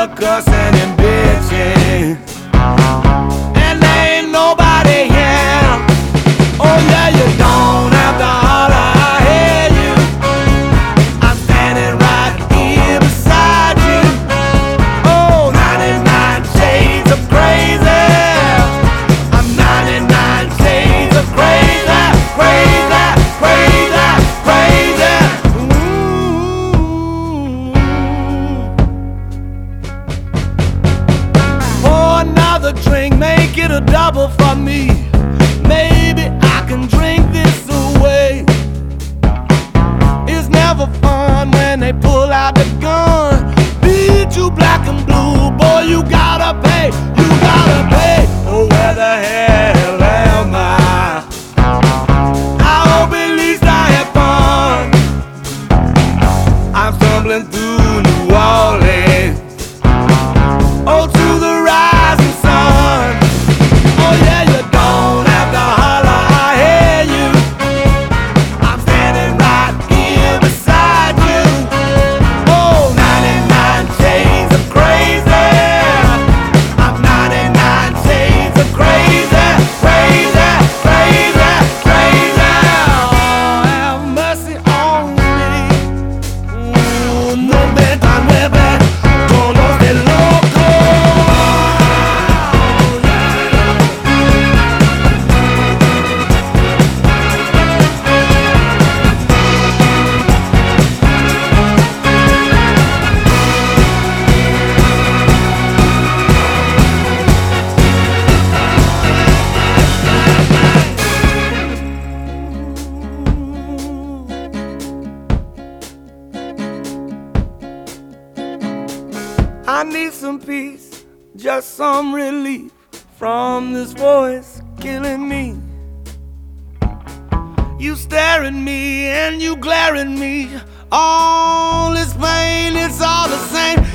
the cussing and bitching, and there ain't nobody here. Oh yeah, you don't have to holler, I hear you. I'm standing right here beside you. Oh, 99 shades of crazy. I'm 99 shades of crazy, crazy, crazy, crazy. Ooh. Pour another drink, make it a double for me. Maybe I can drink this away. It's never fun when they pull out the gun. Beat you black and blue, boy, you gotta pay, you gotta pay. Oh, where the hell am I? I hope at least I have fun. I'm stumbling through New Orleans, oh, to the rising sun. Oh yeah, you don't have to holler, I hear you. I'm standing right here beside you. Oh, 99 shades of crazy. I'm 99 shades of crazy, crazy, crazy, crazy. Oh, have mercy on me. Ooh, no me tan nueve, todos de loco. I need some peace, just some relief from this voice killing me. You stare at me and you glare at me. All this pain, it's all the same.